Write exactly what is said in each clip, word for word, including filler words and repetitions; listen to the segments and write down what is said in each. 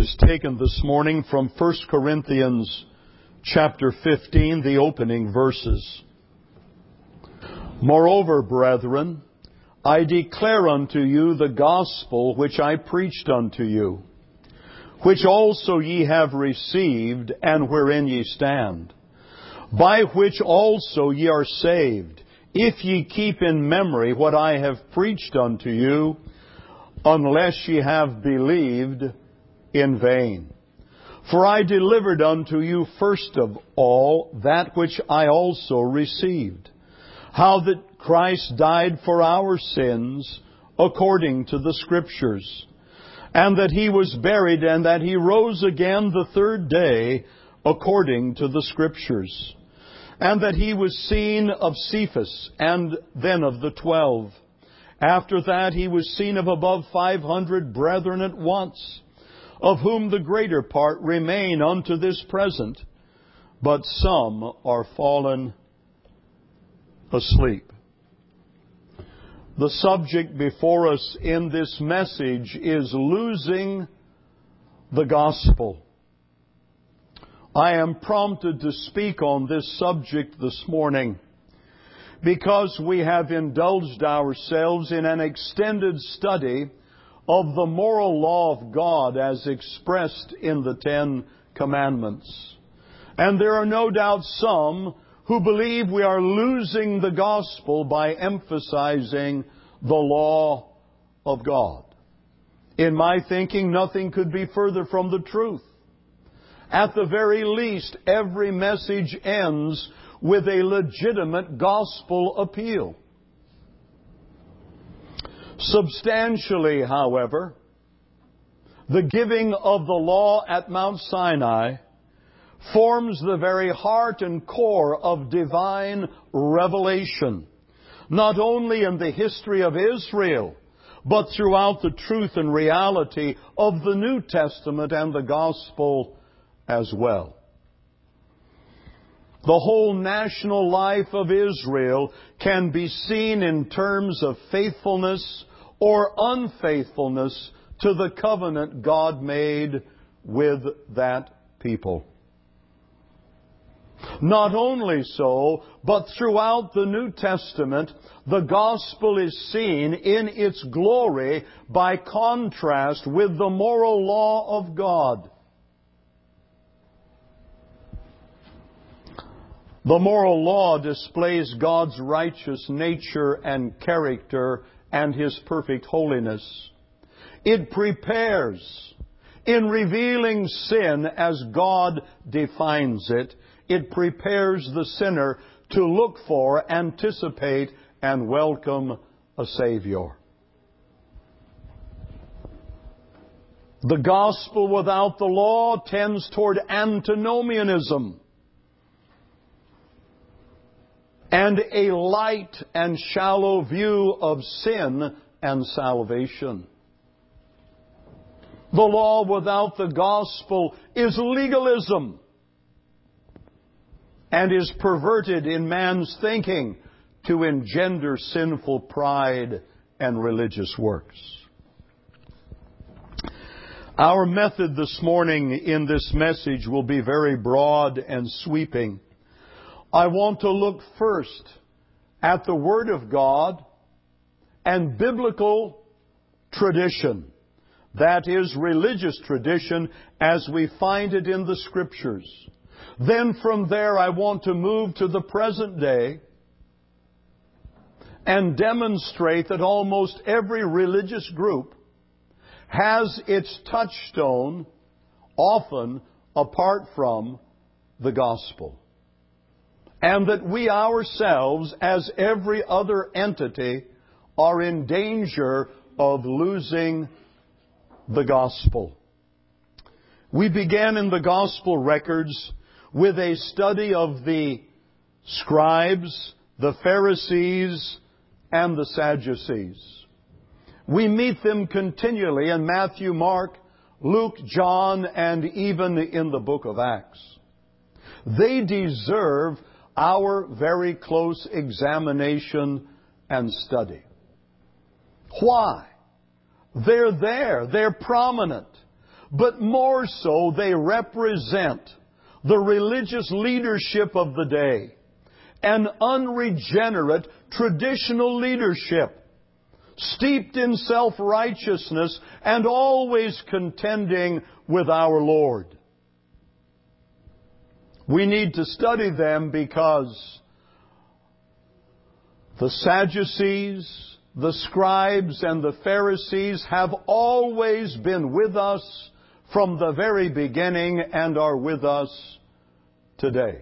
is taken this morning from First Corinthians chapter fifteen, the opening verses. Moreover, brethren, I declare unto you the gospel which I preached unto you, which also ye have received, and wherein ye stand, by which also ye are saved, if ye keep in memory what I have preached unto you, unless ye have believed in vain. For I delivered unto you first of all that which I also received, how that Christ died for our sins according to the Scriptures, and that He was buried, and that He rose again the third day according to the Scriptures, and that He was seen of Cephas, and then of the twelve. After that He was seen of above five hundred brethren at once, of whom the greater part remain unto this present, but some are fallen asleep. The subject before us in this message is losing the gospel. I am prompted to speak on this subject this morning because we have indulged ourselves in an extended study of the moral law of God as expressed in the Ten Commandments. And there are no doubt some who believe we are losing the gospel by emphasizing the law of God. In my thinking, nothing could be further from the truth. At the very least, every message ends with a legitimate gospel appeal. Substantially, however, the giving of the law at Mount Sinai forms the very heart and core of divine revelation, not only in the history of Israel, but throughout the truth and reality of the New Testament and the gospel as well. The whole national life of Israel can be seen in terms of faithfulness or unfaithfulness to the covenant God made with that people. Not only so, but throughout the New Testament, the gospel is seen in its glory by contrast with the moral law of God. The moral law displays God's righteous nature and character and His perfect holiness. It prepares, in revealing sin as God defines it, it prepares the sinner to look for, anticipate, and welcome a Savior. The gospel without the law tends toward antinomianism and a light and shallow view of sin and salvation. The law without the gospel is legalism and is perverted in man's thinking to engender sinful pride and religious works. Our method this morning in this message will be very broad and sweeping. I want to look first at the Word of God and biblical tradition. That is, religious tradition as we find it in the Scriptures. Then from there I want to move to the present day and demonstrate that almost every religious group has its touchstone, often apart from the gospel. And that we ourselves, as every other entity, are in danger of losing the gospel. We began in the gospel records with a study of the scribes, the Pharisees, and the Sadducees. We meet them continually in Matthew, Mark, Luke, John, and even in the book of Acts. They deserve our very close examination and study. Why? They're there. They're prominent. but more so they represent the religious leadership of the day, an unregenerate traditional leadership, steeped in self-righteousness and always contending with our Lord. We need to study them because the Sadducees, the scribes, and the Pharisees have always been with us from the very beginning and are with us today.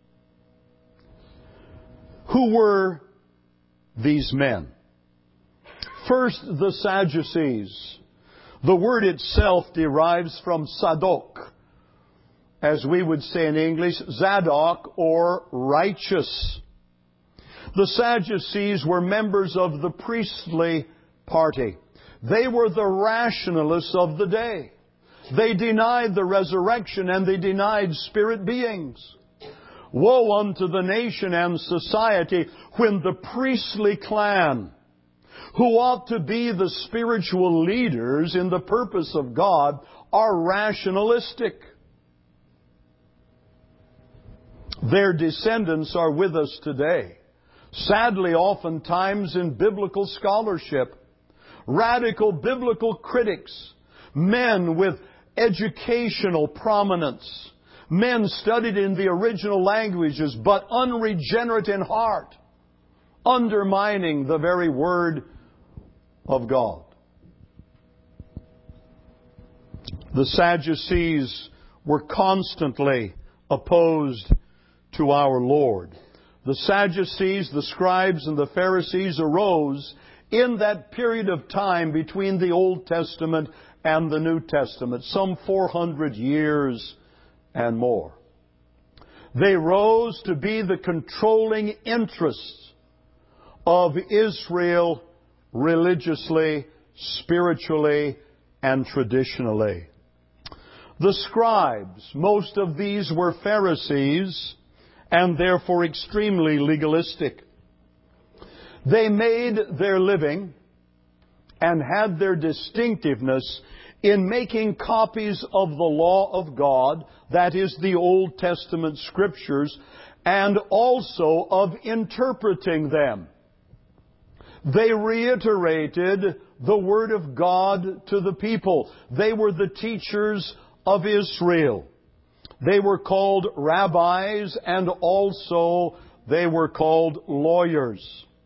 Who were these men? First, the Sadducees. The word itself derives from Sadok, as we would say in English, Zadok, or righteous. The Sadducees were members of the priestly party. They were the rationalists of the day. They denied the resurrection and they denied spirit beings. Woe unto the nation and society when the priestly clan, who ought to be the spiritual leaders in the purpose of God, are rationalistic. Their descendants are with us today. Sadly, oftentimes in biblical scholarship, radical biblical critics, men with educational prominence, men studied in the original languages but unregenerate in heart, undermining the very Word of God. The Sadducees were constantly opposed to our Lord. The Sadducees, the scribes, and the Pharisees arose in that period of time between the Old Testament and the New Testament, some four hundred years and more. They rose to be the controlling interests of Israel religiously, spiritually, and traditionally. The scribes, most of these were Pharisees, and therefore extremely legalistic. They made their living and had their distinctiveness in making copies of the law of God, that is, the Old Testament Scriptures, and also of interpreting them. They reiterated the Word of God to the people. They were the teachers of Israel. They were called rabbis, and also they were called lawyers.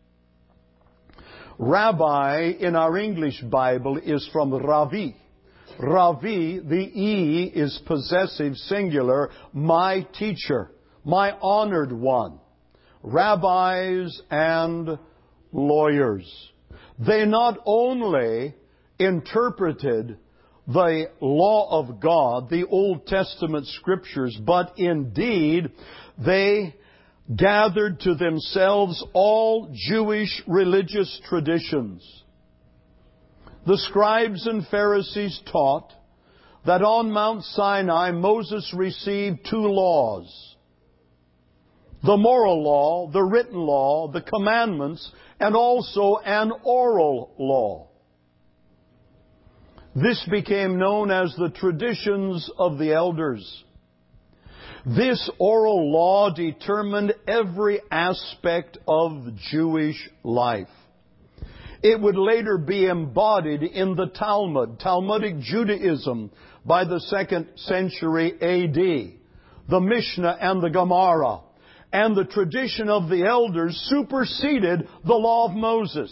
Rabbi in our English Bible is from Ravi. Ravi, the E is possessive singular, my teacher, my honored one. Rabbis and lawyers. They not only interpreted the law of God, the Old Testament Scriptures, but indeed they gathered to themselves all Jewish religious traditions. The scribes and Pharisees taught that on Mount Sinai Moses received two laws: the moral law, the written law, the commandments, and also an oral law. This became known as the traditions of the elders. This oral law determined every aspect of Jewish life. It would later be embodied in the Talmud, Talmudic Judaism, by the second century A D, the Mishnah and the Gemara, and the tradition of the elders superseded the law of Moses.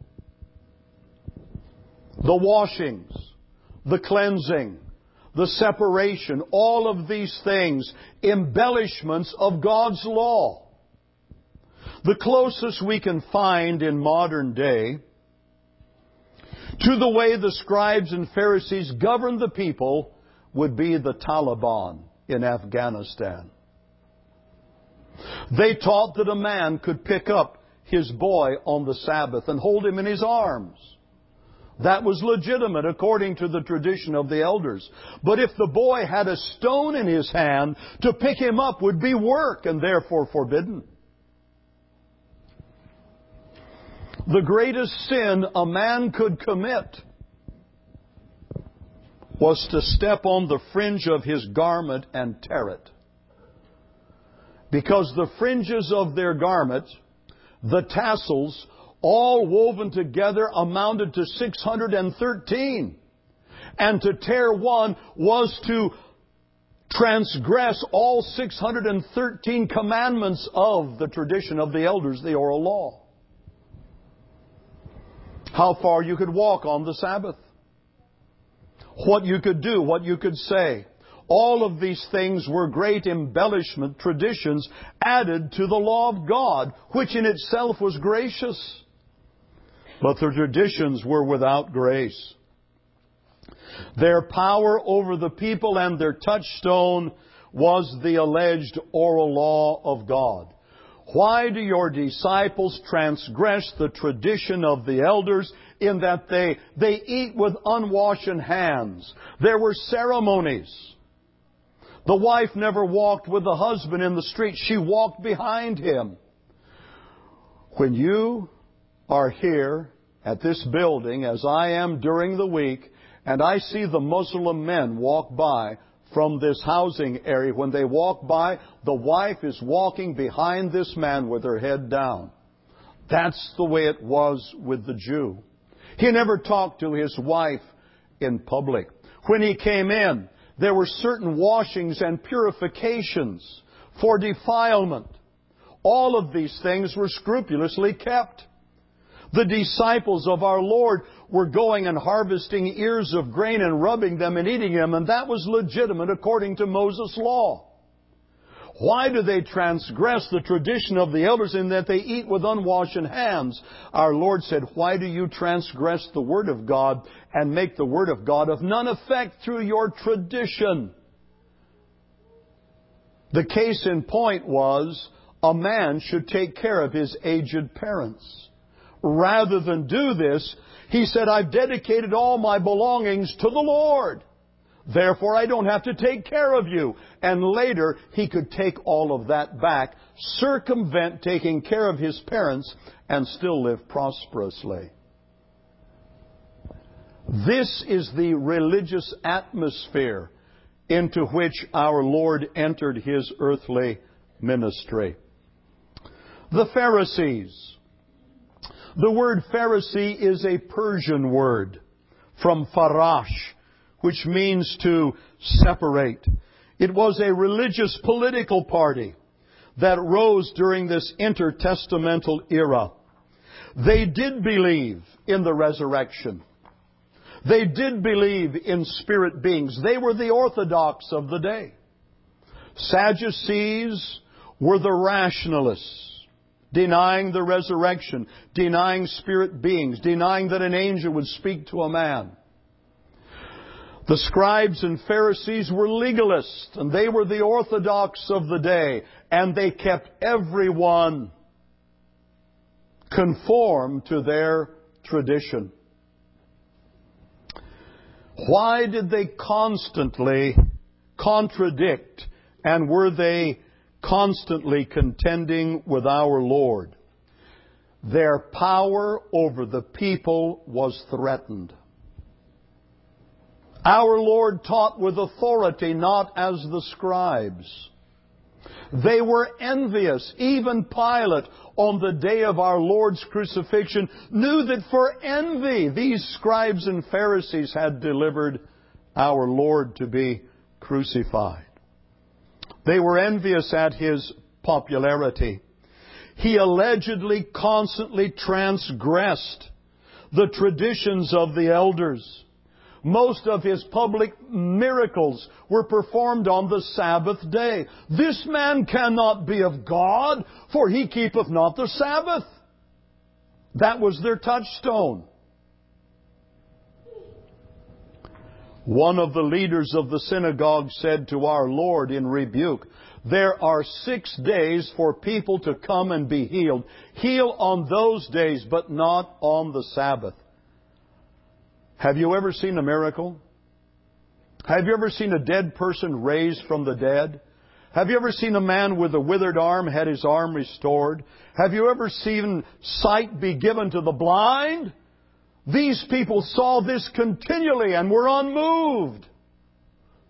The washings, the cleansing, the separation, all of these things, embellishments of God's law. The closest we can find in modern day to the way the scribes and Pharisees governed the people would be the Taliban in Afghanistan. They taught that a man could pick up his boy on the Sabbath and hold him in his arms. That was legitimate according to the tradition of the elders. But if the boy had a stone in his hand, to pick him up would be work and therefore forbidden. The greatest sin a man could commit was to step on the fringe of his garment and tear it. Because the fringes of their garment, the tassels, all woven together, amounted to six hundred thirteen. And to tear one was to transgress all six hundred thirteen commandments of the tradition of the elders, the oral law. How far you could walk on the Sabbath. What you could do, what you could say. All of these things were great embellishment, traditions added to the law of God, which in itself was gracious. But the traditions were without grace. Their power over the people and their touchstone was the alleged oral law of God. Why do your disciples transgress the tradition of the elders in that they, they eat with unwashed hands? There were ceremonies. The wife never walked with the husband in the street. She walked behind him. When you are here at this building, as I am during the week, and I see the Muslim men walk by from this housing area, when they walk by, the wife is walking behind this man with her head down. That's the way it was with the Jew. He never talked to his wife in public. When he came in, there were certain washings and purifications for defilement. All of these things were scrupulously kept. The disciples of our Lord were going and harvesting ears of grain and rubbing them and eating them, and that was legitimate according to Moses' law. Why do they transgress the tradition of the elders in that they eat with unwashed hands? Our Lord said, why do you transgress the Word of God and make the Word of God of none effect through your tradition? The case in point was, a man should take care of his aged parents. Rather than do this, he said, I've dedicated all my belongings to the Lord. Therefore, I don't have to take care of you. And later, he could take all of that back, circumvent taking care of his parents, and still live prosperously. This is the religious atmosphere into which our Lord entered His earthly ministry. The Pharisees. The word Pharisee is a Persian word from farash, which means to separate. It was a religious political party that rose during this intertestamental era. They did believe in the resurrection. They did believe in spirit beings. They were the orthodox of the day. Sadducees were the rationalists, denying the resurrection, denying spirit beings, denying that an angel would speak to a man. The scribes and Pharisees were legalists, and they were the orthodox of the day, and they kept everyone conformed to their tradition. Why did they constantly contradict, and were they constantly contending with our Lord? Their power over the people was threatened. Our Lord taught with authority, not as the scribes. They were envious. Even Pilate, on the day of our Lord's crucifixion, knew that for envy these scribes and Pharisees had delivered our Lord to be crucified. They were envious at His popularity. He allegedly constantly transgressed the traditions of the elders. Most of His public miracles were performed on the Sabbath day. This man cannot be of God, for He keepeth not the Sabbath. That was their touchstone. One of the leaders of the synagogue said to our Lord in rebuke, there are six days for people to come and be healed. Heal on those days, but not on the Sabbath. Have you ever seen a miracle? Have you ever seen a dead person raised from the dead? Have you ever seen a man with a withered arm had his arm restored? Have you ever seen sight be given to the blind? These people saw this continually and were unmoved.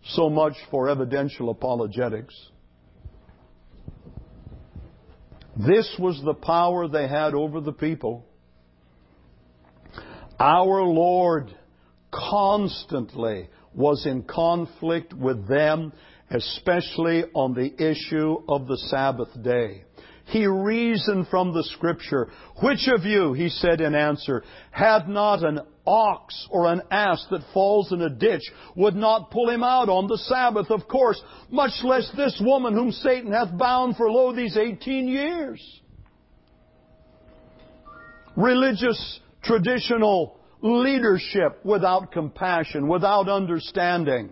So much for evidential apologetics. This was the power they had over the people. Our Lord constantly was in conflict with them, especially on the issue of the Sabbath day. He reasoned from the Scripture. Which of you, he said in answer, had not an ox or an ass that falls in a ditch, would not pull him out on the Sabbath, of course, much less this woman whom Satan hath bound for lo these eighteen years. Religious, traditional leadership without compassion, without understanding.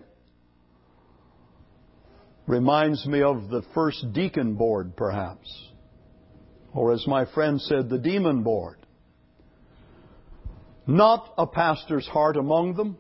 Reminds me of the first deacon board, perhaps. Or as my friend said, the demon board. Not a pastor's heart among them.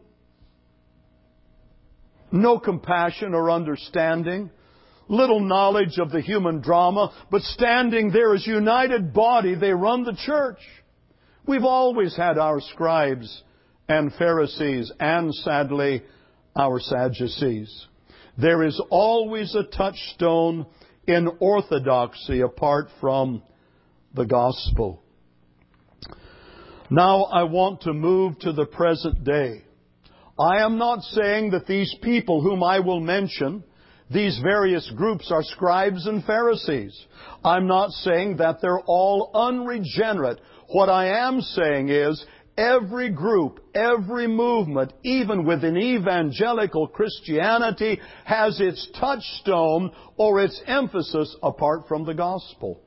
No compassion or understanding. Little knowledge of the human drama. But standing there as united body, they run the church. We've always had our scribes and Pharisees and, sadly, our Sadducees. There is always a touchstone in orthodoxy apart from the gospel. Now I want to move to the present day. I am not saying that these people whom I will mention, these various groups, are scribes and Pharisees. I'm not saying that they're all unregenerate. What I am saying is every group, every movement, even within evangelical Christianity, has its touchstone or its emphasis apart from the gospel.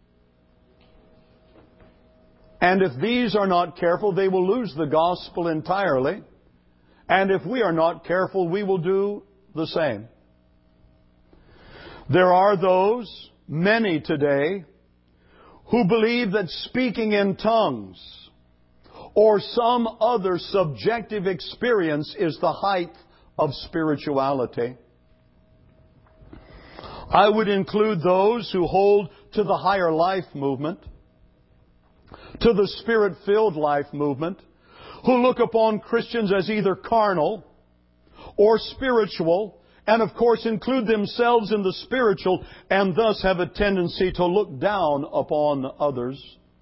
And if these are not careful, they will lose the gospel entirely. And if we are not careful, we will do the same. There are those, many today, who believe that speaking in tongues or some other subjective experience is the height of spirituality. I would include those who hold to the higher life movement, to the Spirit-filled life movement, who look upon Christians as either carnal or spiritual, and of course include themselves in the spiritual, and thus have a tendency to look down upon others.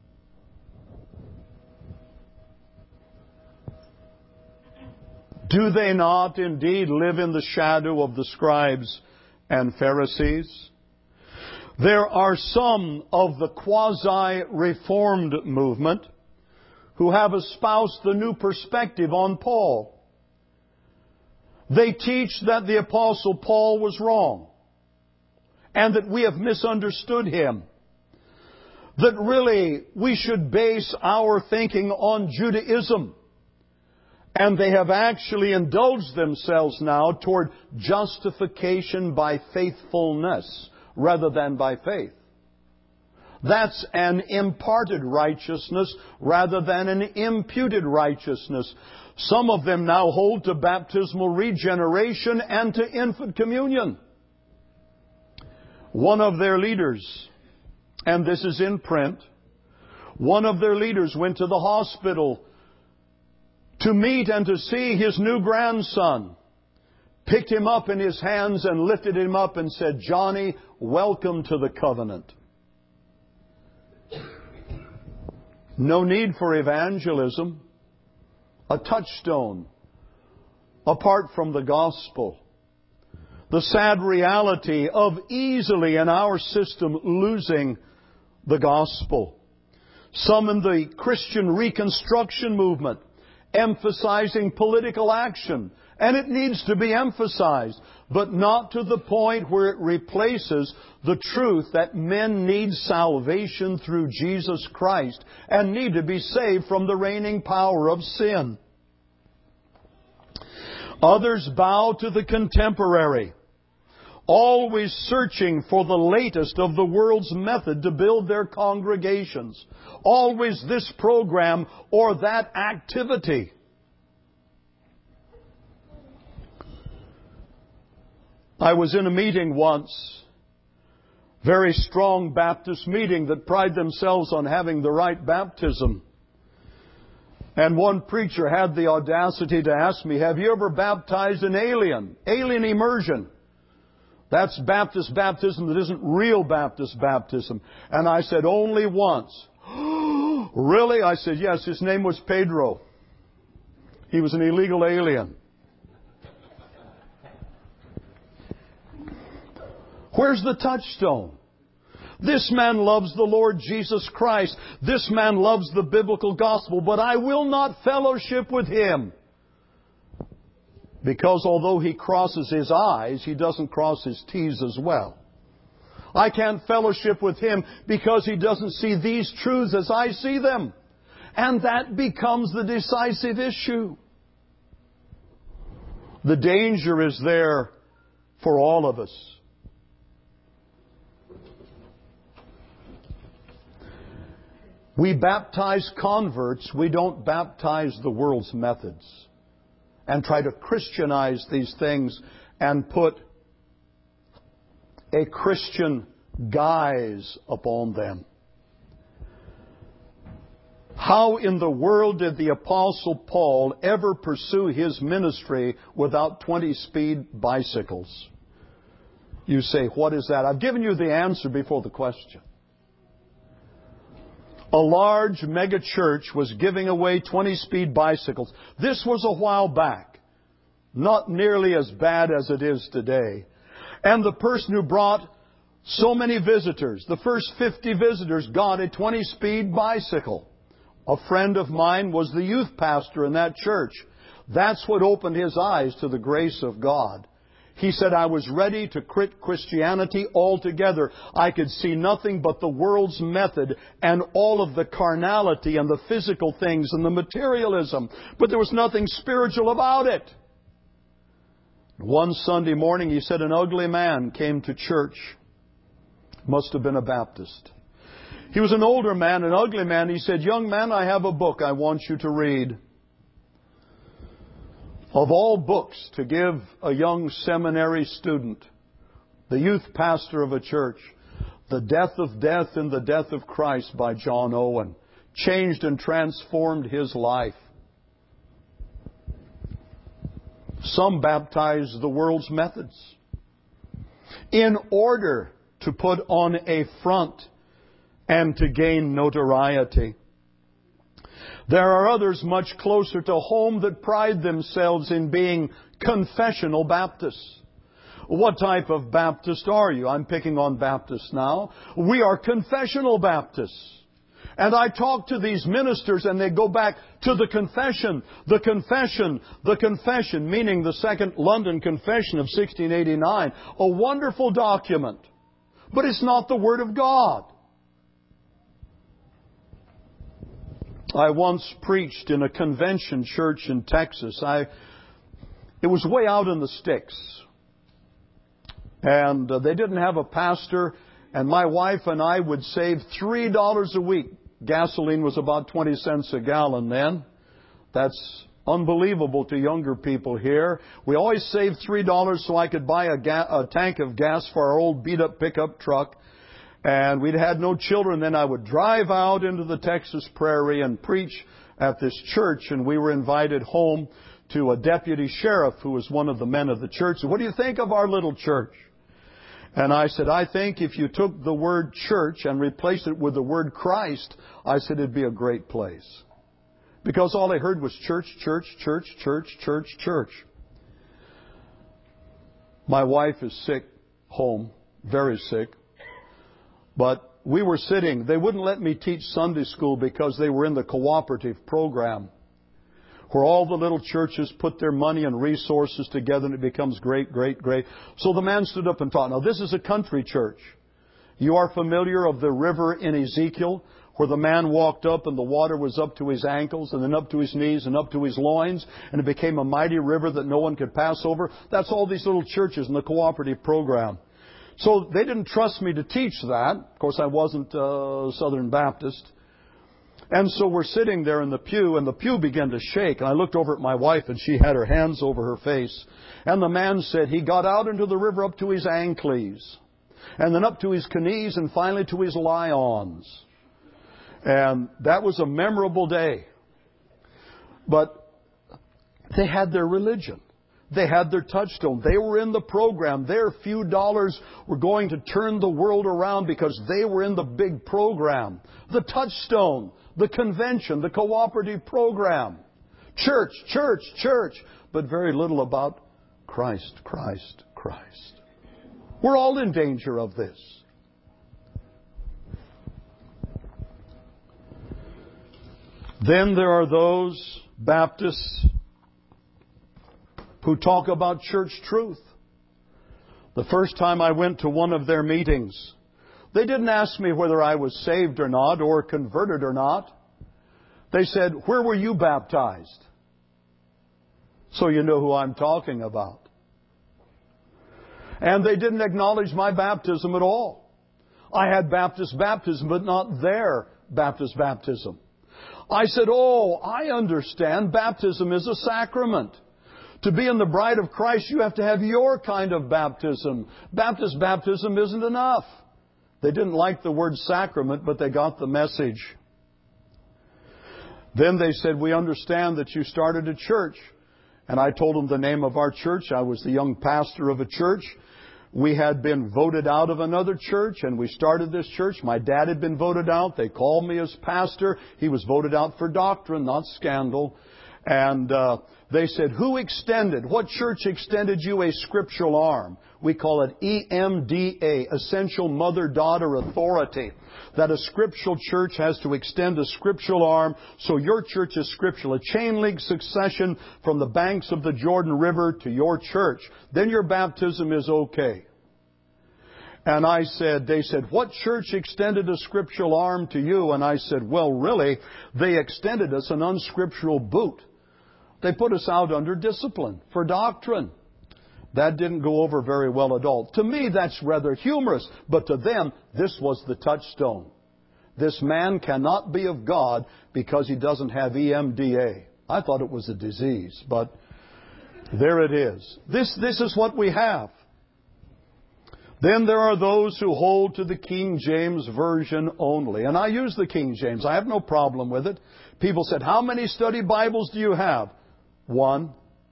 Do they not indeed live in the shadow of the scribes and Pharisees? There are some of the quasi-reformed movement who have espoused the new perspective on Paul. They teach that the Apostle Paul was wrong and that we have misunderstood him. That really we should base our thinking on Judaism. And they have actually indulged themselves now toward justification by faithfulness rather than by faith. That's an imparted righteousness rather than an imputed righteousness. Some of them now hold to baptismal regeneration and to infant communion. One of their leaders, and this is in print, one of their leaders went to the hospital to meet and to see his new grandson, picked him up in his hands and lifted him up and said, "Johnny, welcome to the covenant." No need for evangelism, a touchstone apart from the gospel. The sad reality of easily in our system losing the gospel. Some in the Christian Reconstruction movement emphasizing political action. And it needs to be emphasized, but not to the point where it replaces the truth that men need salvation through Jesus Christ and need to be saved from the reigning power of sin. Others bow to the contemporary, always searching for the latest of the world's method to build their congregations. Always this program or that activity. I was in a meeting once, very strong Baptist meeting that pride themselves on having the right baptism. And one preacher had the audacity to ask me, have you ever baptized an alien? Alien immersion. That's Baptist baptism that isn't real Baptist baptism. And I said, only once. Really? I said, yes, his name was Pedro. He was an illegal alien. Where's the touchstone? This man loves the Lord Jesus Christ. This man loves the biblical gospel, but I will not fellowship with him. Because although he crosses his I's, he doesn't cross his T's as well. I can't fellowship with him because he doesn't see these truths as I see them. And that becomes the decisive issue. The danger is there for all of us. We baptize converts. We don't baptize the world's methods and try to Christianize these things and put a Christian guise upon them. How in the world did the Apostle Paul ever pursue his ministry without twenty-speed bicycles? You say, what is that? I've given you the answer before the question. A large mega church was giving away twenty-speed bicycles. This was a while back. Not nearly as bad as it is today. And the person who brought so many visitors, the first fifty visitors, got a twenty-speed bicycle. A friend of mine was the youth pastor in that church. That's what opened his eyes to the grace of God. He said, I was ready to quit Christianity altogether. I could see nothing but the world's method and all of the carnality and the physical things and the materialism. But there was nothing spiritual about it. One Sunday morning, he said, an ugly man came to church. Must have been a Baptist. He was an older man, an ugly man. He said, young man, I have a book I want you to read. Of all books to give a young seminary student, the youth pastor of a church, The Death of Death and the Death of Christ by John Owen changed and transformed his life. Some baptize the world's methods in order to put on a front and to gain notoriety. There are others much closer to home that pride themselves in being confessional Baptists. What type of Baptist are you? I'm picking on Baptists now. We are confessional Baptists. And I talk to these ministers and they go back to the confession, the confession, the confession, meaning the Second London Confession of sixteen eighty-nine. A wonderful document. But it's not the Word of God. I once preached in a convention church in Texas. I, it was way out in the sticks. And uh, they didn't have a pastor. And my wife and I would save three dollars a week. Gasoline was about twenty cents a gallon then. That's unbelievable to younger people here. We always saved three dollars so I could buy a, ga- a tank of gas for our old beat-up pickup truck. And we'd had no children. Then I would drive out into the Texas prairie and preach at this church. And we were invited home to a deputy sheriff who was one of the men of the church. So what do you think of our little church? And I said, I think if you took the word church and replaced it with the word Christ, I said it'd be a great place. Because all I heard was church, church, church, church, church, church. My wife is sick, home, very sick. But we were sitting, they wouldn't let me teach Sunday school because they were in the cooperative program, where all the little churches put their money and resources together and it becomes great, great, great. So the man stood up and taught. Now this is a country church. You are familiar of the river in Ezekiel, where the man walked up and the water was up to his ankles and then up to his knees and up to his loins, and it became a mighty river that no one could pass over. That's all these little churches in the cooperative program. So they didn't trust me to teach that. Of course, I wasn't a Southern Baptist. And so we're sitting there in the pew, and the pew began to shake. And I looked over at my wife, and she had her hands over her face. And the man said he got out into the river up to his ankles, and then up to his knees, and finally to his lions. And that was a memorable day. But they had their religion. They had their touchstone. They were in the program. Their few dollars were going to turn the world around because they were in the big program. The touchstone, the convention, the cooperative program. Church, church, church. But very little about Christ, Christ, Christ. We're all in danger of this. Then there are those Baptists who talk about church truth. The first time I went to one of their meetings, they didn't ask me whether I was saved or not or converted or not. They said, "Where were you baptized?" So you know who I'm talking about. And they didn't acknowledge my baptism at all. I had Baptist baptism, but not their Baptist baptism. I said, "Oh, I understand. Baptism is a sacrament. To be in the bride of Christ, you have to have your kind of baptism. Baptist baptism isn't enough." They didn't like the word sacrament, but they got the message. Then they said, "We understand that you started a church." And I told them the name of our church. I was the young pastor of a church. We had been voted out of another church, and we started this church. My dad had been voted out. They called me as pastor. He was voted out for doctrine, not scandal. And uh, they said, "Who extended, what church extended you a scriptural arm?" We call it E M D A, Essential Mother-Daughter Authority. That a scriptural church has to extend a scriptural arm, so your church is scriptural. A chain link succession from the banks of the Jordan River to your church. Then your baptism is okay. And I said, they said, "What church extended a scriptural arm to you?" And I said, "Well, really, they extended us an unscriptural boot. They put us out under discipline for doctrine." That didn't go over very well at all. To me, that's rather humorous. But to them, this was the touchstone. This man cannot be of God because he doesn't have E M D A. I thought it was a disease, but there it is. This, this is what we have. Then there are those who hold to the King James Version only. And I use the King James. I have no problem with it. People said, "How many study Bibles do you have?" One.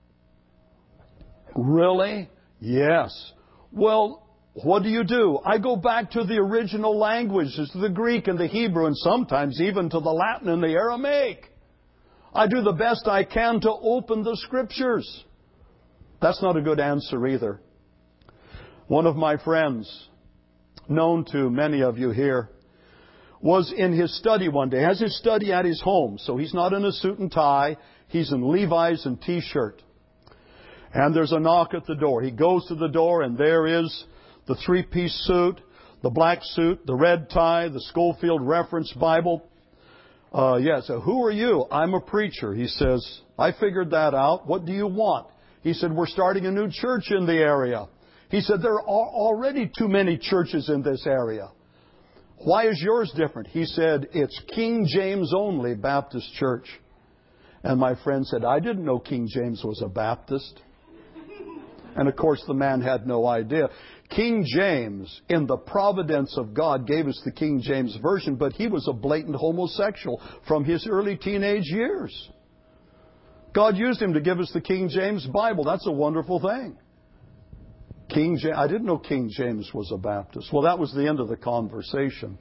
Really? Yes. Well, what do you do? I go back to the original languages, to the Greek and the Hebrew, and sometimes even to the Latin and the Aramaic. I do the best I can to open the Scriptures. That's not a good answer either. One of my friends, known to many of you here, was in his study one day. He has his study at his home, so he's not in a suit and tie. He's in Levi's and T-shirt. And there's a knock at the door. He goes to the door, and there is the three-piece suit, the black suit, the red tie, the Schofield Reference Bible. Uh, yeah, so who are you? I'm a preacher. He says, "I figured that out. What do you want?" He said, "We're starting a new church in the area." He said, "There are already too many churches in this area. Why is yours different?" He said, "It's King James only Baptist church." And my friend said, "I didn't know King James was a Baptist." And of course the man had no idea. King James, in the providence of God, gave us the King James Version, but he was a blatant homosexual from his early teenage years. God used him to give us the King James Bible. That's a wonderful thing. King James, I didn't know King James was a Baptist. Well, that was the end of the conversation.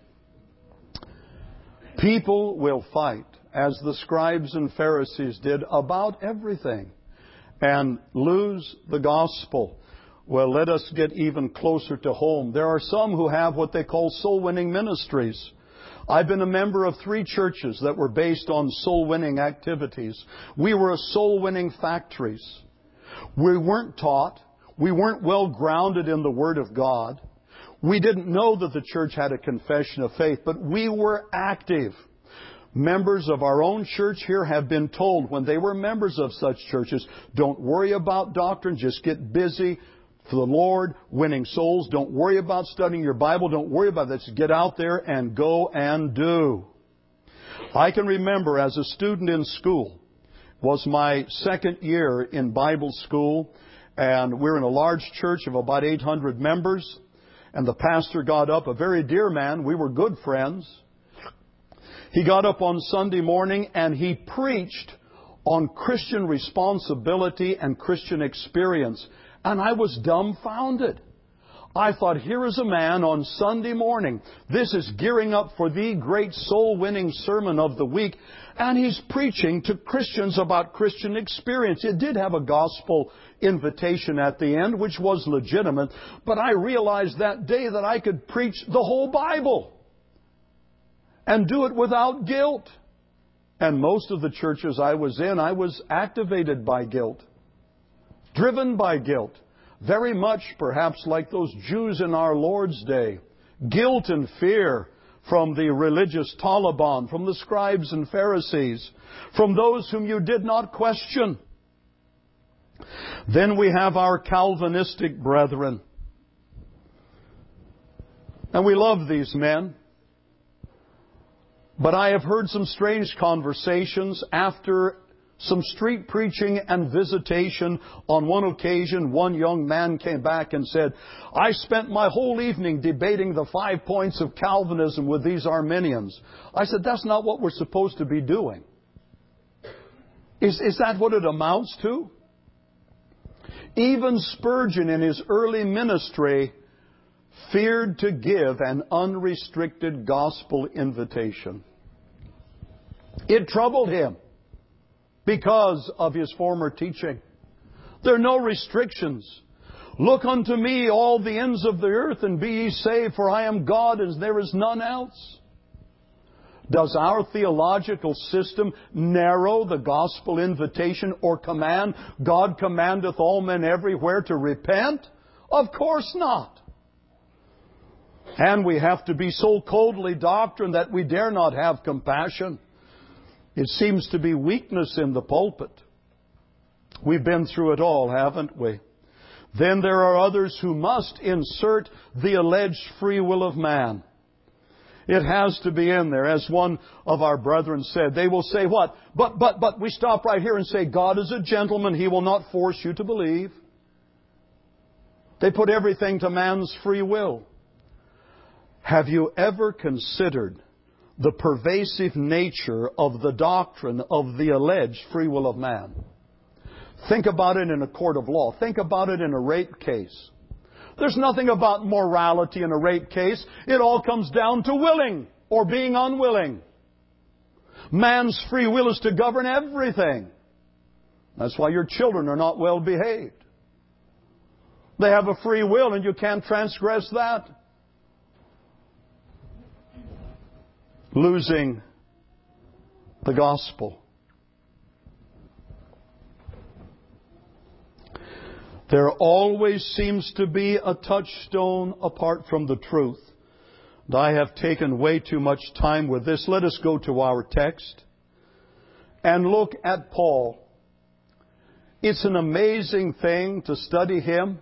People will fight, as the scribes and Pharisees did, about everything, and lose the gospel. Well, let us get even closer to home. There are some who have what they call soul-winning ministries. I've been a member of three churches that were based on soul-winning activities. We were a soul-winning factories. We weren't taught. We weren't well grounded in the Word of God. We didn't know that the church had a confession of faith, but we were active. Members of our own church here have been told when they were members of such churches, "Don't worry about doctrine, just get busy for the Lord, winning souls. Don't worry about studying your Bible. Don't worry about this. Get out there and go and do." I can remember as a student in school, was my second year in Bible school, and we're in a large church of about eight hundred members, and the pastor got up, a very dear man, we were good friends. He got up on Sunday morning and he preached on Christian responsibility and Christian experience. And I was dumbfounded. I thought, here is a man on Sunday morning. This is gearing up for the great soul-winning sermon of the week. And he's preaching to Christians about Christian experience. It did have a gospel invitation at the end, which was legitimate. But I realized that day that I could preach the whole Bible and do it without guilt. And most of the churches I was in, I was activated by guilt, driven by guilt. Very much, perhaps, like those Jews in our Lord's day. Guilt and fear from the religious Taliban, from the scribes and Pharisees, from those whom you did not question. Then we have our Calvinistic brethren. And we love these men. But I have heard some strange conversations after some street preaching and visitation. On one occasion, one young man came back and said, I spent my whole evening debating the five points of Calvinism with these Arminians. I said, that's not what we're supposed to be doing. Is, is that what it amounts to? Even Spurgeon in his early ministry feared to give an unrestricted gospel invitation. It troubled him because of his former teaching. There are no restrictions. Look unto me, all the ends of the earth, and be ye saved, for I am God, and there is none else. Does our theological system narrow the gospel invitation or command, God commandeth all men everywhere to repent? Of course not. And we have to be so coldly doctrined that we dare not have compassion. It seems to be weakness in the pulpit. We've been through it all, haven't we? Then there are others who must insert the alleged free will of man. It has to be in there. As one of our brethren said, they will say what? But, but, but, we stop right here and say, God is a gentleman. He will not force you to believe. They put everything to man's free will. Have you ever considered the pervasive nature of the doctrine of the alleged free will of man? Think about it in a court of law. Think about it in a rape case. There's nothing about morality in a rape case. It all comes down to willing or being unwilling. Man's free will is to govern everything. That's why your children are not well behaved. They have a free will and you can't transgress that. Losing the gospel. There always seems to be a touchstone apart from the truth. And I have taken way too much time with this. Let us go to our text and look at Paul. It's an amazing thing to study him.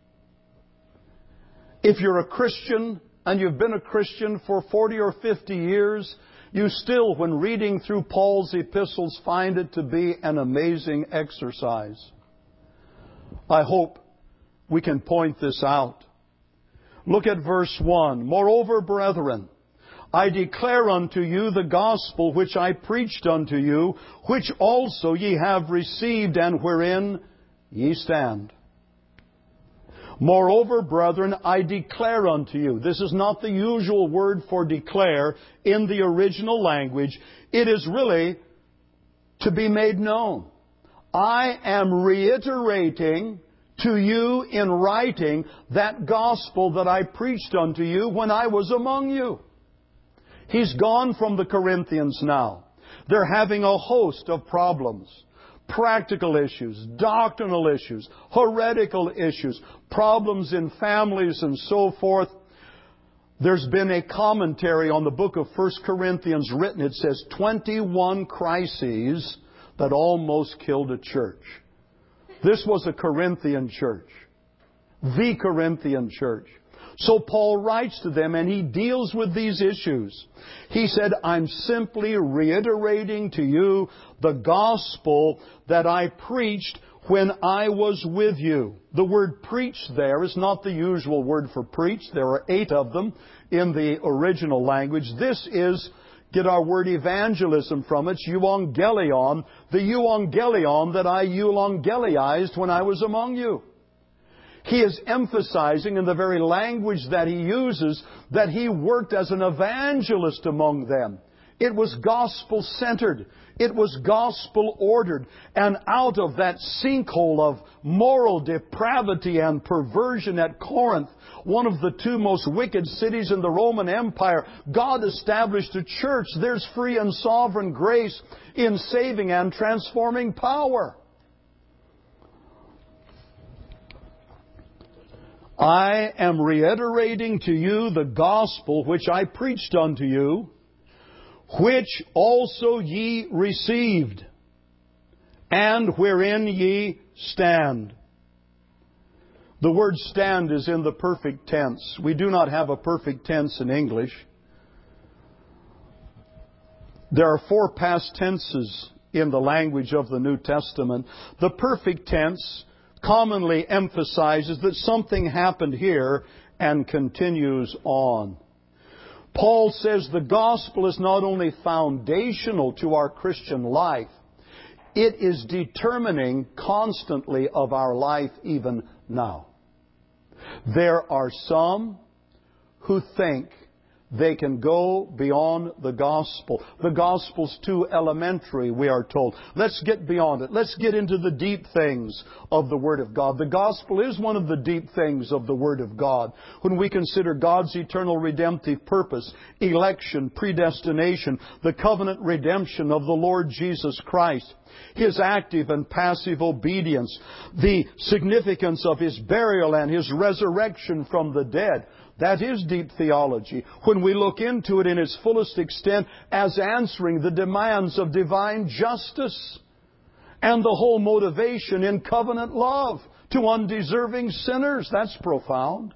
If you're a Christian and you've been a Christian for forty or fifty years, you still, when reading through Paul's epistles, find it to be an amazing exercise. I hope we can point this out. Look at verse one. Moreover, brethren, I declare unto you the gospel which I preached unto you, which also ye have received, and wherein ye stand. Moreover, brethren, I declare unto you. This is not the usual word for declare in the original language. It is really to be made known. I am reiterating to you in writing that gospel that I preached unto you when I was among you. He's gone from the Corinthians now. They're having a host of problems. Practical issues, doctrinal issues, heretical issues, problems in families and so forth. There's been a commentary on the book of First Corinthians written. It says twenty-one crises that almost killed a church. This was a Corinthian church. The Corinthian church. So Paul writes to them and he deals with these issues. He said, I'm simply reiterating to you the gospel that I preached when I was with you. The word preach there is not the usual word for preach. There are eight of them in the original language. This is get our word evangelism from. It's euangelion, the euangelion that I euangeliized when I was among you. He is emphasizing in the very language that he uses that he worked as an evangelist among them. It was gospel-centered. It was gospel-ordered. And out of that sinkhole of moral depravity and perversion at Corinth, one of the two most wicked cities in the Roman Empire, God established a church. There's free and sovereign grace in saving and transforming power. I am reiterating to you the gospel which I preached unto you, which also ye received, and wherein ye stand. The word stand is in the perfect tense. We do not have a perfect tense in English. There are four past tenses in the language of the New Testament. The perfect tense commonly emphasizes that something happened here and continues on. Paul says the gospel is not only foundational to our Christian life, it is determining constantly of our life even now. There are some who think they can go beyond the gospel. The gospel's too elementary, we are told. Let's get beyond it. Let's get into the deep things of the Word of God. The gospel is one of the deep things of the Word of God. When we consider God's eternal redemptive purpose, election, predestination, the covenant redemption of the Lord Jesus Christ, His active and passive obedience, the significance of His burial and His resurrection from the dead. That is deep theology. When we look into it in its fullest extent as answering the demands of divine justice and the whole motivation in covenant love to undeserving sinners, that's profound.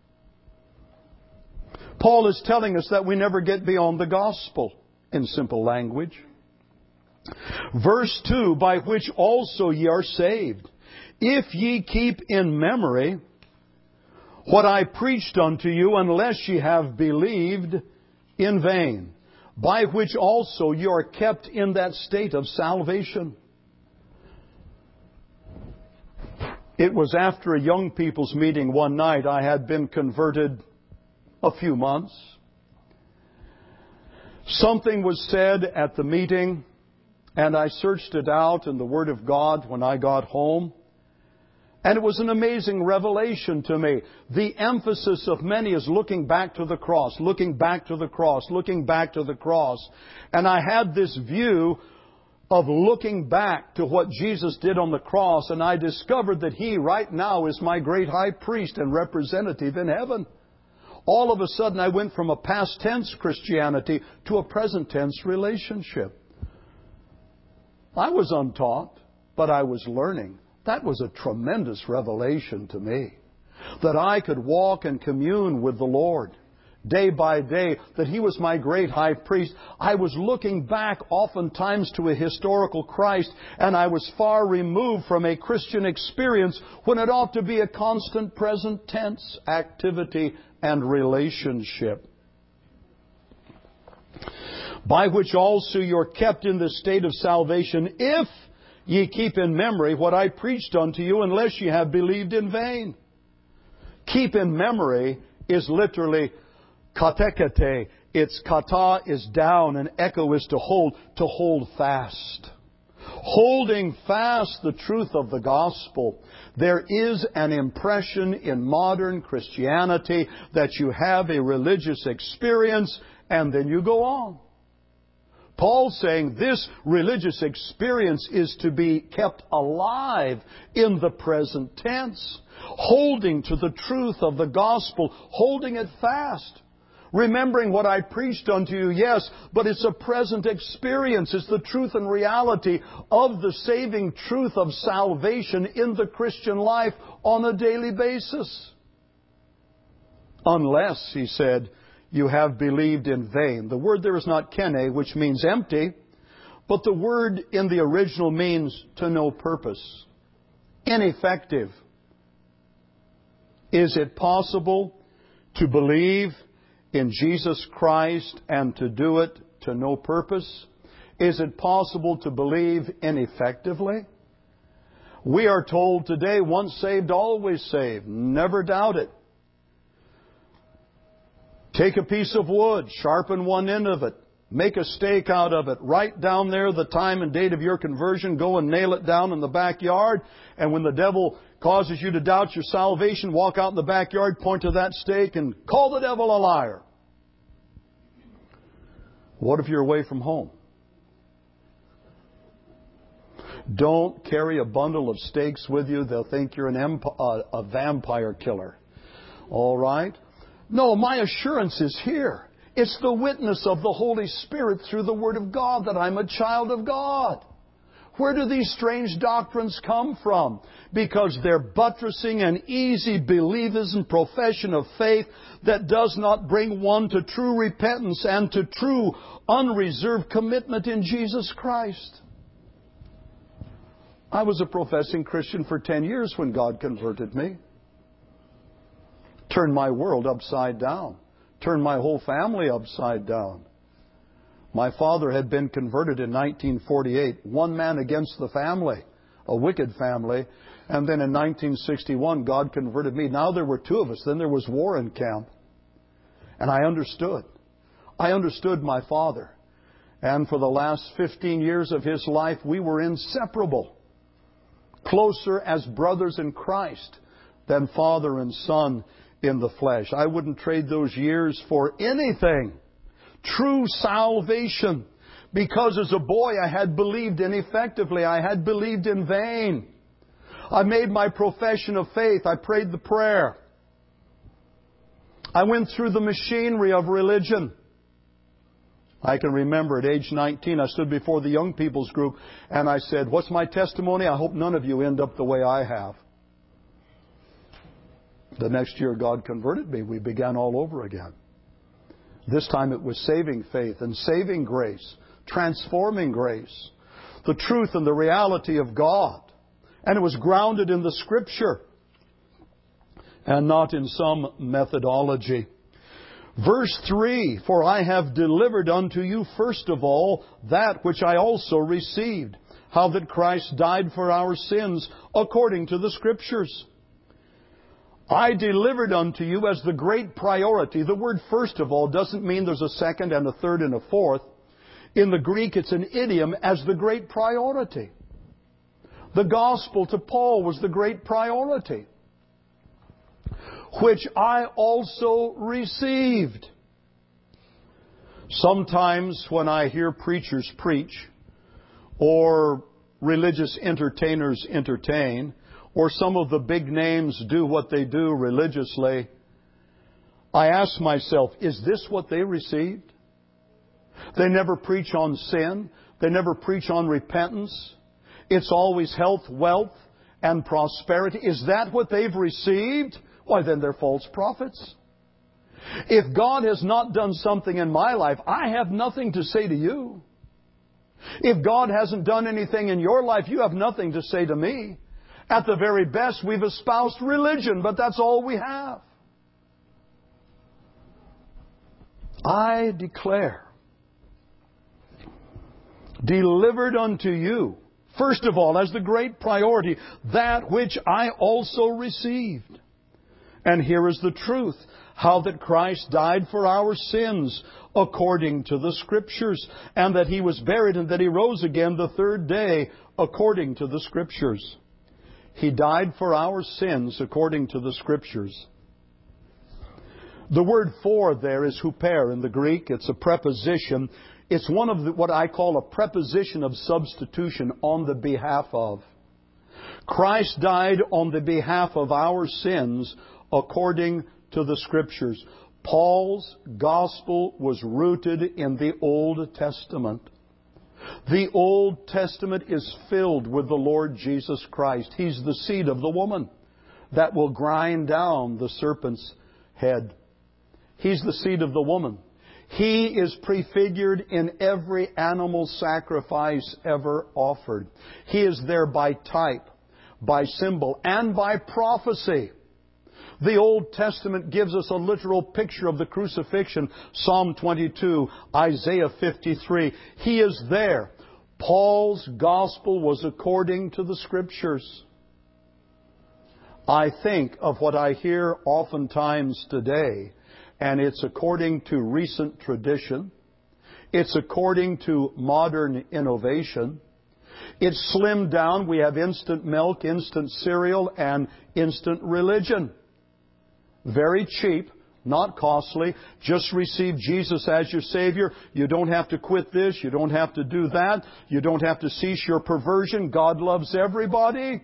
Paul is telling us that we never get beyond the gospel in simple language. Verse two, by which also ye are saved, if ye keep in memory what I preached unto you, unless ye have believed in vain, by which also you are kept in that state of salvation. It was after a young people's meeting one night. I had been converted a few months. Something was said at the meeting, and I searched it out in the Word of God when I got home. And it was an amazing revelation to me. The emphasis of many is looking back to the cross, looking back to the cross, looking back to the cross. And I had this view of looking back to what Jesus did on the cross, and I discovered that He right now is my great high priest and representative in heaven. All of a sudden I went from a past tense Christianity to a present tense relationship. I was untaught, but I was learning. That was a tremendous revelation to me. That I could walk and commune with the Lord day by day, that He was my great high priest. I was looking back oftentimes to a historical Christ, and I was far removed from a Christian experience when it ought to be a constant present tense activity and relationship. By which also you're kept in the state of salvation, if ye keep in memory what I preached unto you, unless ye have believed in vain. Keep in memory is literally katekate. It's kata is down and echo is to hold, to hold fast. Holding fast the truth of the gospel. There is an impression in modern Christianity that you have a religious experience and then you go on. Paul's saying this religious experience is to be kept alive in the present tense, holding to the truth of the gospel, holding it fast. Remembering what I preached unto you, yes, but it's a present experience. It's the truth and reality of the saving truth of salvation in the Christian life on a daily basis. Unless, he said, you have believed in vain. The word there is not kene, which means empty, but the word in the original means to no purpose, ineffective. Is it possible to believe in Jesus Christ and to do it to no purpose? Is it possible to believe ineffectively? We are told today, once saved, always saved. Never doubt it. Take a piece of wood, sharpen one end of it, make a stake out of it, write down there the time and date of your conversion, go and nail it down in the backyard, and when the devil causes you to doubt your salvation, walk out in the backyard, point to that stake, and call the devil a liar. What if you're away from home? Don't carry a bundle of stakes with you. They'll think you're an emp- uh, a vampire killer. All right? No, my assurance is here. It's the witness of the Holy Spirit through the Word of God that I'm a child of God. Where do these strange doctrines come from? Because they're buttressing an easy believism profession of faith that does not bring one to true repentance and to true unreserved commitment in Jesus Christ. I was a professing Christian for ten years when God converted me. Turned my world upside down. Turned my whole family upside down. My father had been converted in nineteen forty-eight. One man against the family. A wicked family. And then in nineteen sixty-one, God converted me. Now there were two of us. Then there was war in camp. And I understood. I understood my father. And for the last fifteen years of his life, we were inseparable. Closer as brothers in Christ than father and son in the flesh. I wouldn't trade those years for anything. True salvation. Because as a boy I had believed ineffectively. I had believed in vain. I made my profession of faith. I prayed the prayer. I went through the machinery of religion. I can remember at age nineteen, I stood before the young people's group and I said, what's my testimony? I hope none of you end up the way I have. The next year God converted me. We began all over again. This time it was saving faith and saving grace, transforming grace, the truth and the reality of God. And it was grounded in the Scripture and not in some methodology. Verse three, for I have delivered unto you first of all that which I also received, how that Christ died for our sins according to the Scriptures. I delivered unto you as the great priority. The word first of all doesn't mean there's a second and a third and a fourth. In the Greek it's an idiom as the great priority. The gospel to Paul was the great priority, which I also received. Sometimes when I hear preachers preach, or religious entertainers entertain, or some of the big names do what they do religiously, I ask myself, is this what they received? They never preach on sin. They never preach on repentance. It's always health, wealth, and prosperity. Is that what they've received? Why, then they're false prophets. If God has not done something in my life, I have nothing to say to you. If God hasn't done anything in your life, you have nothing to say to me. At the very best, we've espoused religion, but that's all we have. I declare, delivered unto you, first of all, as the great priority, that which I also received. And here is the truth, how that Christ died for our sins according to the Scriptures, and that He was buried and that He rose again the third day according to the Scriptures. He died for our sins according to the Scriptures. The word for there is huper in the Greek. It's a preposition. It's one of the, what I call a preposition of substitution, on the behalf of. Christ died on the behalf of our sins according to the Scriptures. Paul's gospel was rooted in the Old Testament. The Old Testament is filled with the Lord Jesus Christ. He's the seed of the woman that will grind down the serpent's head. He's the seed of the woman. He is prefigured in every animal sacrifice ever offered. He is there by type, by symbol, and by prophecy. The Old Testament gives us a literal picture of the crucifixion. Psalm twenty-two, Isaiah fifty-three. He is there. Paul's gospel was according to the Scriptures. I think of what I hear oftentimes today, and it's according to recent tradition. It's according to modern innovation. It's slimmed down. We have instant milk, instant cereal, and instant religion. Very cheap, not costly. Just receive Jesus as your Savior. You don't have to quit this. You don't have to do that. You don't have to cease your perversion. God loves everybody.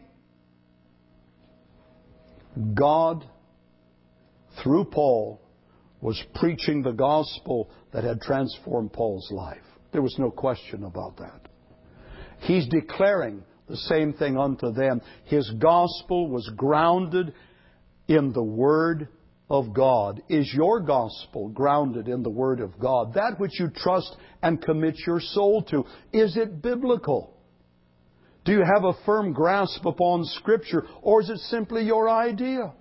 God, through Paul, was preaching the gospel that had transformed Paul's life. There was no question about that. He's declaring the same thing unto them. His gospel was grounded in the Word of God. Is your gospel grounded in the Word of God? That which you trust and commit your soul to, is it biblical? Do you have a firm grasp upon Scripture, or is it simply your idea?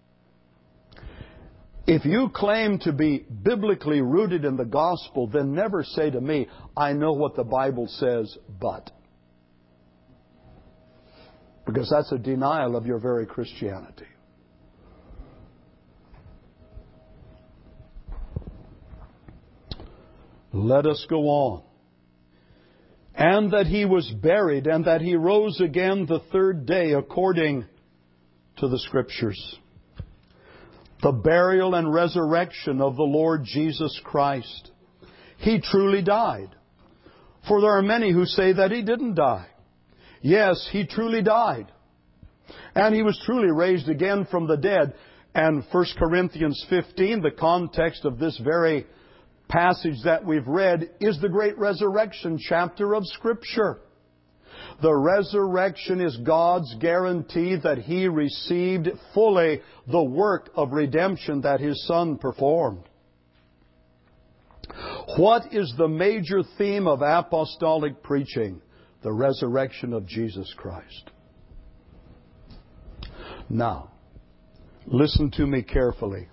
If you claim to be biblically rooted in the gospel, then never say to me, I know what the Bible says, but. Because that's a denial of your very Christianity. Let us go on. And that He was buried, and that He rose again the third day, according to the Scriptures. The burial and resurrection of the Lord Jesus Christ. He truly died. For there are many who say that He didn't die. Yes, He truly died. And He was truly raised again from the dead. And First Corinthians fifteen, the context of this very passage that we've read, is the great resurrection chapter of Scripture. The resurrection is God's guarantee that He received fully the work of redemption that His Son performed. What is the major theme of apostolic preaching? The resurrection of Jesus Christ. Now, listen to me carefully.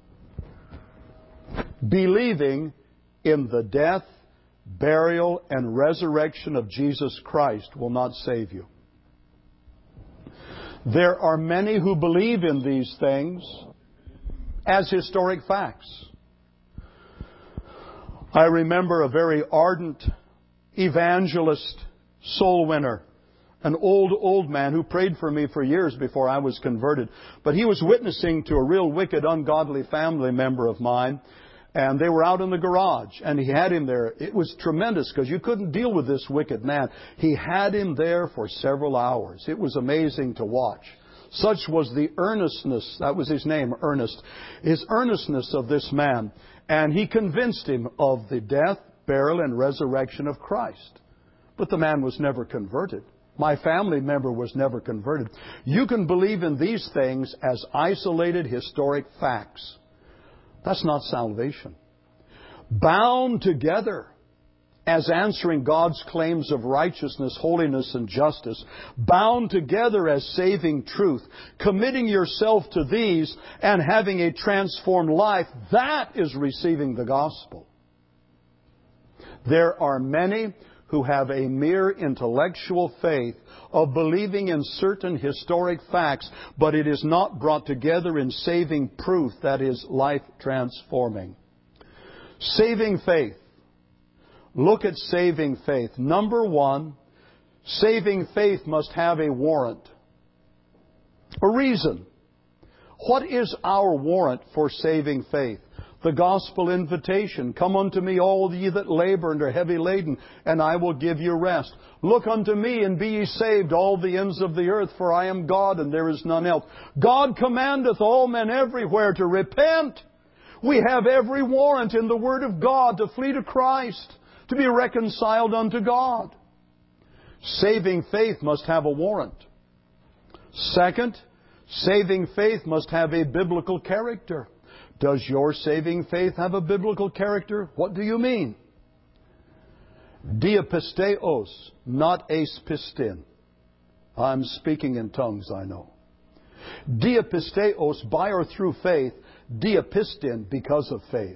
Believing in the death, burial, and resurrection of Jesus Christ will not save you. There are many who believe in these things as historic facts. I remember a very ardent evangelist, soul winner, an old, old man who prayed for me for years before I was converted. But he was witnessing to a real wicked, ungodly family member of mine. And they were out in the garage, and he had him there. It was tremendous because you couldn't deal with this wicked man. He had him there for several hours. It was amazing to watch. Such was the earnestness, that was his name, Ernest, his earnestness of this man. And he convinced him of the death, burial, and resurrection of Christ. But the man was never converted. My family member was never converted. You can believe in these things as isolated historic facts. That's not salvation. Bound together as answering God's claims of righteousness, holiness, and justice. Bound together as saving truth. Committing yourself to these and having a transformed life. That is receiving the gospel. There are many who have a mere intellectual faith of believing in certain historic facts, but it is not brought together in saving proof that is life transforming. Saving faith. Look at saving faith. Number one, saving faith must have a warrant. A reason. What is our warrant for saving faith? The gospel invitation. Come unto me, all ye that labor and are heavy laden, and I will give you rest. Look unto me, and be ye saved, all the ends of the earth, for I am God, and there is none else. God commandeth all men everywhere to repent. We have every warrant in the Word of God to flee to Christ, to be reconciled unto God. Saving faith must have a warrant. Second, saving faith must have a biblical character. Does your saving faith have a biblical character? What do you mean? Diapisteos, not eis pistin. I'm speaking in tongues, I know. Diapisteos, by or through faith. Diapistin, because of faith.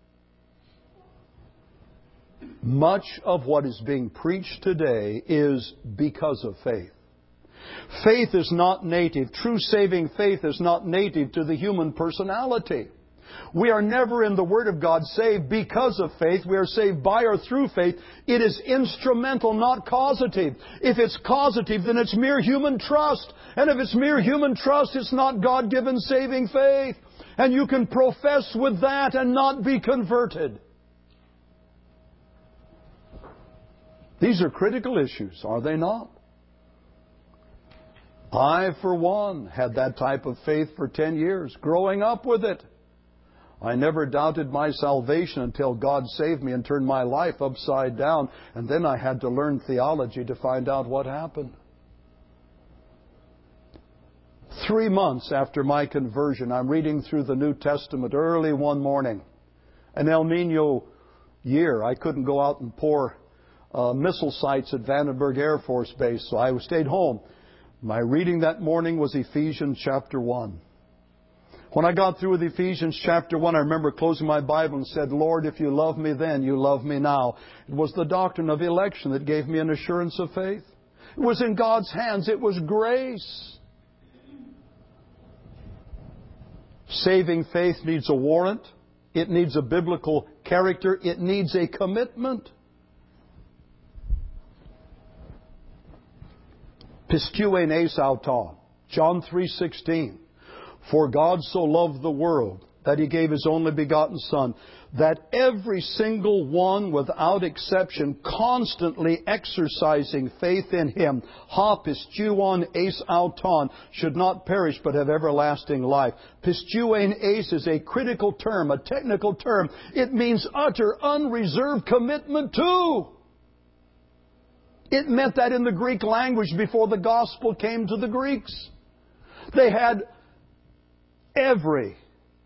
Much of what is being preached today is because of faith. Faith is not native. True saving faith is not native to the human personality. We are never in the Word of God saved because of faith. We are saved by or through faith. It is instrumental, not causative. If it's causative, then it's mere human trust. And if it's mere human trust, it's not God-given saving faith. And you can profess with that and not be converted. These are critical issues, are they not? I, for one, had that type of faith for ten years, growing up with it. I never doubted my salvation until God saved me and turned my life upside down. And then I had to learn theology to find out what happened. Three months after my conversion, I'm reading through the New Testament early one morning. An El Nino year. I couldn't go out and pour uh, missile sites at Vandenberg Air Force Base, so I stayed home. My reading that morning was Ephesians chapter one. When I got through with Ephesians chapter one, I remember closing my Bible and said, Lord, if you love me then, you love me now. It was the doctrine of election that gave me an assurance of faith. It was in God's hands. It was grace. Saving faith needs a warrant. It needs a biblical character. It needs a commitment. Pistuein eis auton. John three sixteen. For God so loved the world that He gave His only begotten Son, that every single one without exception constantly exercising faith in Him, ha pistuon eis auton, should not perish but have everlasting life. Pistuein eis is a critical term, a technical term. It means utter, unreserved commitment to. It meant that in the Greek language before the gospel came to the Greeks. They had every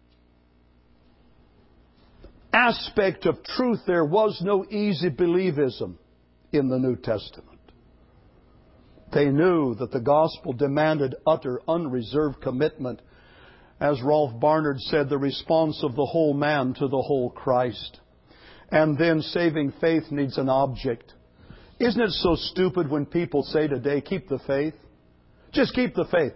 aspect of truth. There was no easy believism in the New Testament. They knew that the gospel demanded utter, unreserved commitment. As Rolf Barnard said, the response of the whole man to the whole Christ. And then saving faith needs an object. Isn't it so stupid when people say today, keep the faith? Just keep the faith.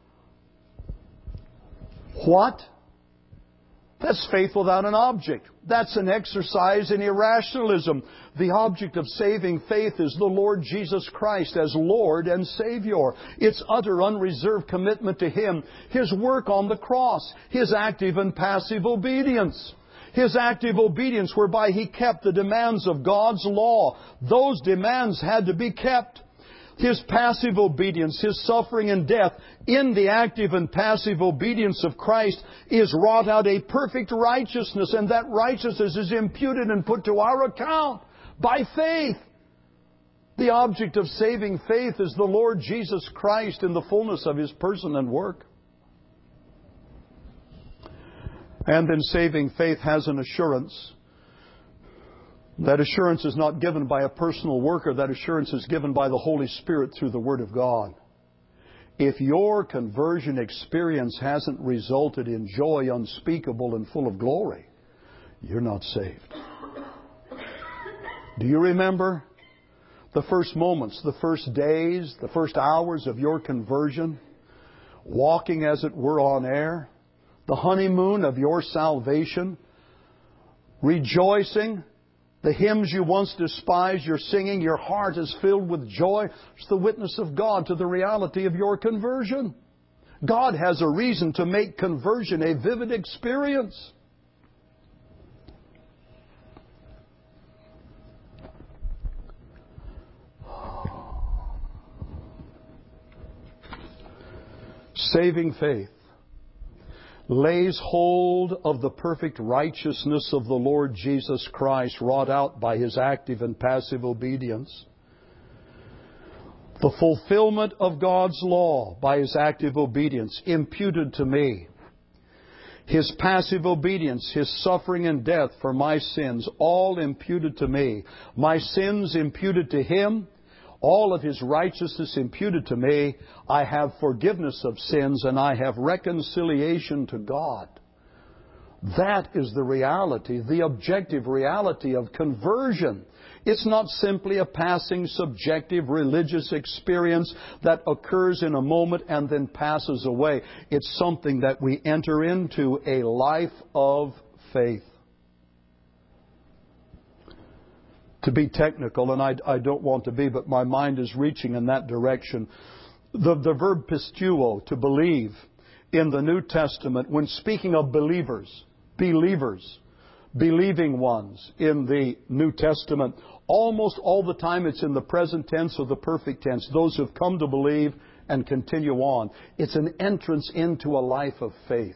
What? That's faith without an object. That's an exercise in irrationalism. The object of saving faith is the Lord Jesus Christ as Lord and Savior. It's utter, unreserved commitment to Him, His work on the cross, His active and passive obedience. His active obedience whereby He kept the demands of God's law. Those demands had to be kept. His passive obedience, His suffering and death in the active and passive obedience of Christ is wrought out a perfect righteousness, and that righteousness is imputed and put to our account by faith. The object of saving faith is the Lord Jesus Christ in the fullness of His person and work. And then saving faith has an assurance. That assurance is not given by a personal worker. That assurance is given by the Holy Spirit through the Word of God. If your conversion experience hasn't resulted in joy unspeakable and full of glory, you're not saved. Do you remember the first moments, the first days, the first hours of your conversion? Walking, as it were, on air? The honeymoon of your salvation? Rejoicing? The hymns you once despised, you're singing, your heart is filled with joy. It's the witness of God to the reality of your conversion. God has a reason to make conversion a vivid experience. Saving faith lays hold of the perfect righteousness of the Lord Jesus Christ wrought out by His active and passive obedience. The fulfillment of God's law by His active obedience imputed to me. His passive obedience, His suffering and death for my sins, all imputed to me. My sins imputed to Him, all of His righteousness imputed to me. I have forgiveness of sins, and I have reconciliation to God. That is the reality, the objective reality of conversion. It's not simply a passing subjective religious experience that occurs in a moment and then passes away. It's something that we enter into, a life of faith. To be technical, and I, I don't want to be, but my mind is reaching in that direction. The, the verb pistuo, to believe, in the New Testament, when speaking of believers, believers, believing ones in the New Testament, almost all the time it's in the present tense or the perfect tense. Those who've come to believe and continue on. It's an entrance into a life of faith.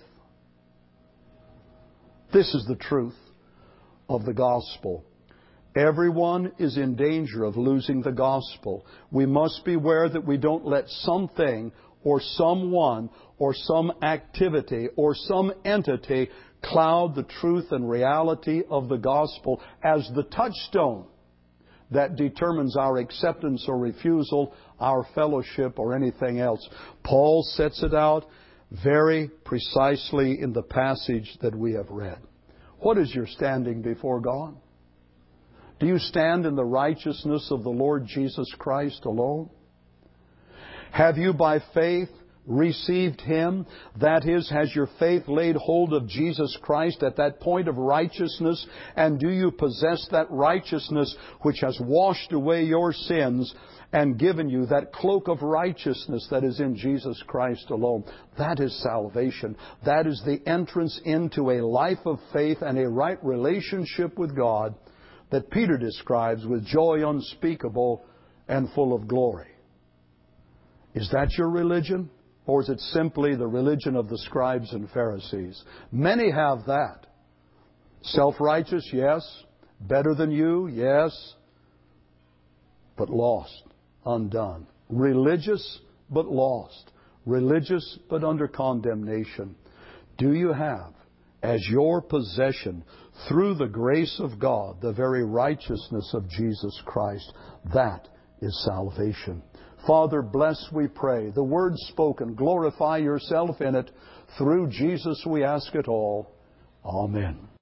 This is the truth of the gospel. Everyone is in danger of losing the gospel. We must beware that we don't let something or someone or some activity or some entity cloud the truth and reality of the gospel as the touchstone that determines our acceptance or refusal, our fellowship, or anything else. Paul sets it out very precisely in the passage that we have read. What is your standing before God? Do you stand in the righteousness of the Lord Jesus Christ alone? Have you by faith received Him? That is, has your faith laid hold of Jesus Christ at that point of righteousness? And do you possess that righteousness which has washed away your sins and given you that cloak of righteousness that is in Jesus Christ alone? That is salvation. That is the entrance into a life of faith and a right relationship with God that Peter describes with joy unspeakable and full of glory. Is that your religion? Or is it simply the religion of the scribes and Pharisees? Many have that. Self-righteous, yes. Better than you, yes. But lost, undone. Religious, but lost. Religious, but under condemnation. Do you have as your possession, through the grace of God, the very righteousness of Jesus Christ? That is salvation. Father, bless, we pray, the word spoken. Glorify yourself in it. Through Jesus we ask it all. Amen.